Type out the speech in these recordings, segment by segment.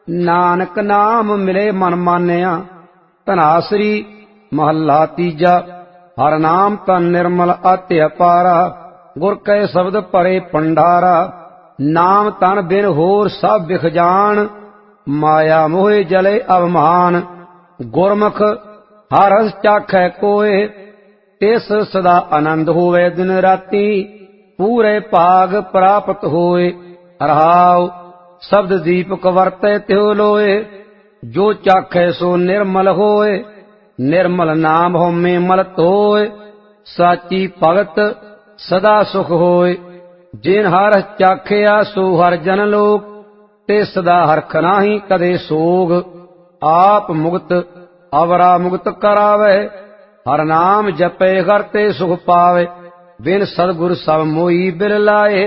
ਨਾਨਕ ਨਾਮ ਮਿਲੇ ਮਨ ਮਾਨਿਆ। ਧਨਾਸਰੀ ਮਹੱਲਾ ਤੀਜਾ। ਹਰ ਨਾਮ ਤਨ ਨਿਰਮਲ ਅਤਿ ਅਪਾਰਾ, ਗੁਰ ਕੈ ਸ਼ਬਦ ਭਰੇ ਭੰਡਾਰਾ। ਨਾਮ ਤਨ ਬਿਨ ਹੋਰ ਸਭ ਵਿਖ ਜਾਣ, ਮਾਇਆ ਮੋਹਿ ਜਲੇ ਅਵਮਾਨ। ਗੁਰਮੁਖ ਹਰ ਰਸ ਚਾਖੈ ਕੋਇ, ਤਿਸ ਸਦਾ ਆਨੰਦ ਹੋਵੇ ਦਿਨ ਰਾਤੀ। ਪੂਰੇ ਭਾਗ ਪ੍ਰਾਪਤ ਹੋਏ, ਰਹਾਉ ਸ਼ਬਦ ਦੀਪਕ ਵਰਤੈ ਤਿਹੁ ਲੋਏ। ਜੋ ਚਾਖੈ ਸੋ ਨਿਰਮਲ ਹੋਏ, ਨਿਰਮਲ ਨਾਮ ਹਉਮੈ ਮਲ ਧੋਏ। ਸਾਚੀ ਭਗਤ ਸਦਾ ਸੁਖ ਹੋਏ, ਜਿਨ ਹਰ ਚਾਖਿਆ ਸੋ ਹਰ ਜਨ ਲੋਕ। ਤੇ ਸਦਾ ਹਰਖ ਨਾਹੀ ਕਦੇ ਸੋਗ, ਆਪ ਮੁਕਤ ਅਵਰਾ ਮੁਕਤ ਕਰਾਵੇ। ਹਰ ਨਾਮ ਜਪੇ ਹਰ ਤੇ ਸੁਖ ਪਾਵੇ, ਬਿਨ ਸਤਿਗੁਰ ਸਭ ਮੋਈ ਬਿਲ ਲਾਏ।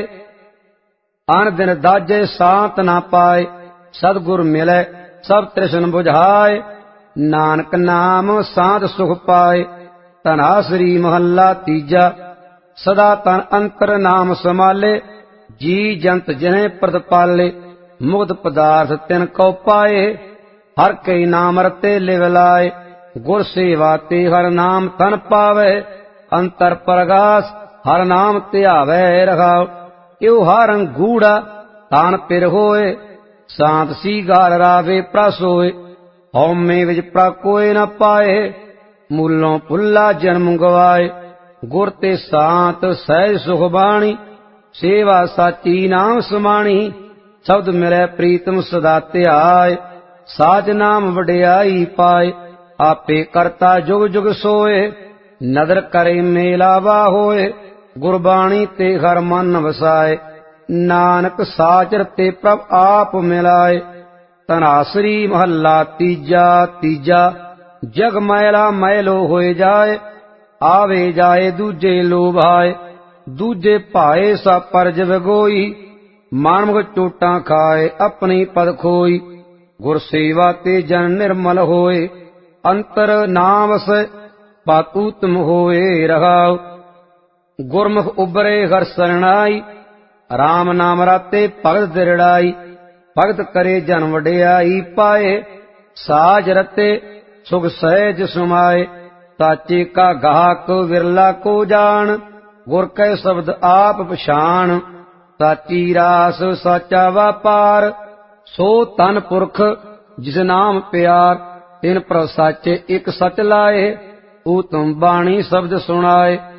ਅਨ ਦਿਨ ਦਾਜੇ ਸਾਤ ਨਾ ਪਾਏ, ਸਤਿਗੁਰ ਮਿਲੇ ਸਭ ਤ੍ਰਿਸ਼ਨ ਬੁਝਾਏ। ਨਾਨਕ ਨਾਮ ਸਾਧ ਸੁਖ ਪਾਏ। ਧਨਾਸਰੀ ਮਹੱਲਾ ਤੀਜਾ। ਸਦਾ ਤਨ ਅੰਤਰ ਨਾਮ ਸਮਾਲੇ, ਜੀ ਜੰਤ ਜਿਨੇ ਪ੍ਰਤਪਾਲੇ। ਮੁਕਤ ਪਦਾਰਥ ਤਿਨ ਕਉ ਪਾਏ, ਹਰ ਕਈ ਨਾਮ ਰਤੇ ਲਿਵ ਲਾਏ। ਗੁਰ ਸੇਵਾ ਤੇ ਹਰ ਨਾਮ ਤਨ ਪਾਵੇ, ਅੰਤਰ ਪ੍ਰਗਾਸ ਹਰ ਨਾਮ ਧਿਆਵੈ ਰਹਾਉ। ਇਉ ਹਰੰ ਗੂੜਾ ਤਾਨ ਪਿਰ ਹੋਏ, ਸਾਂਤ ਸੀਗਾਰ ਰਾਵੇ ਪ੍ਰਸ ਹੋਏ। ਹਉਮੈ ਵਿਚ ਪ੍ਰ ਕੋਇ ਨ ਪਾਏ, ਮੂਲੋਂ ਭੁੱਲਾ ਜਨਮ ਗਵਾਏ। ਗੁਰ ਤੇ ਸਾਂਤ ਸਹਿਜ ਸੁਖ ਬਾਣੀ, ਸੇਵਾ ਸਾਚੀ ਨਾਮ ਸਮਾਣੀ। ਸ਼ਬਦ ਮਿਲੈ ਪ੍ਰੀਤਮ ਸਦਾ ਧਿਆਏ, ਸਾਚ ਨਾਮ ਵਡਿਆਈ ਪਾਏ। ਆਪੇ ਕਰਤਾ ਜੁਗ ਜੁਗ ਸੋਏ, ਨਦਰ ਕਰੇ ਮੇਲਾਵਾ ਹੋਏ। ਗੁਰਬਾਣੀ ਤੇ ਹਰ ਮਨ ਵਸਾਏ, ਨਾਨਕ ਸਾਚ ਰਤੇ ਪ੍ਰਭ ਆਪ ਮਿਲਾਏ। ਧਨਾਸਰੀ ਮਹੱਲਾ ਤੀਜਾ। ਤੀਜਾ ਜਗ ਮੈਲਾ ਮੈਲੋ ਹੋਏ ਜਾਏ, ਆਵੇ ਜਾਏ ਦੂਜੇ ਲੋਭਾਏ। ਦੂਜੇ ਭਾਏ ਸਭ ਪਰਜ ਵਿਗੋਈ, ਮਾਨਮੁਖ ਚੋਟਾਂ ਖਾਏ ਆਪਣੀ ਪਦ ਖੋਈ। ਗੁਰ ਸੇਵਾ ਤੇ ਜਨ ਨਿਰਮਲ ਹੋਏ, ਅੰਤਰ ਨਾਮਸ ਪਾਤੂਤਮ ਹੋਏ ਰਹਾਉ। ਗੁਰਮੁਖ ਉਬਰੇ ਹਰ ਸਰਣਾਈ, ਰਾਮ ਨਾਮ ਰਾਤੇ ਭਗਤ ਦਿਰੜਾਈ। ਭਗਤ ਕਰੇ ਜਨ ਵਡਿਆਈ ਪਾਏ, ਸਾਜ ਰਤੇ ਸੁਖ ਸਹਿਜ ਸਮਾਏ। ਸਾਚੇ ਕਾ ਗਾਹਕ ਵਿਰਲਾ ਕੋ ਜਾਣ, ਗੁਰ ਕੈ ਸ਼ਬਦ ਆਪ ਪਛਾਣ। ਸਾਚੀ ਰਾਸ ਸਾਚਾ ਵਾਪਾਰ, ਸੋ ਤਨ ਪੁਰਖ ਜਿਸ ਨਾਮ ਪਿਆਰ। ਤਿਨ ਪ੍ਰਭ ਸਾਚੇ ਇਕ ਸਚ ਲਾਏ, ਊਤਮ ਬਾਣੀ ਸ਼ਬਦ ਸੁਣਾਏ।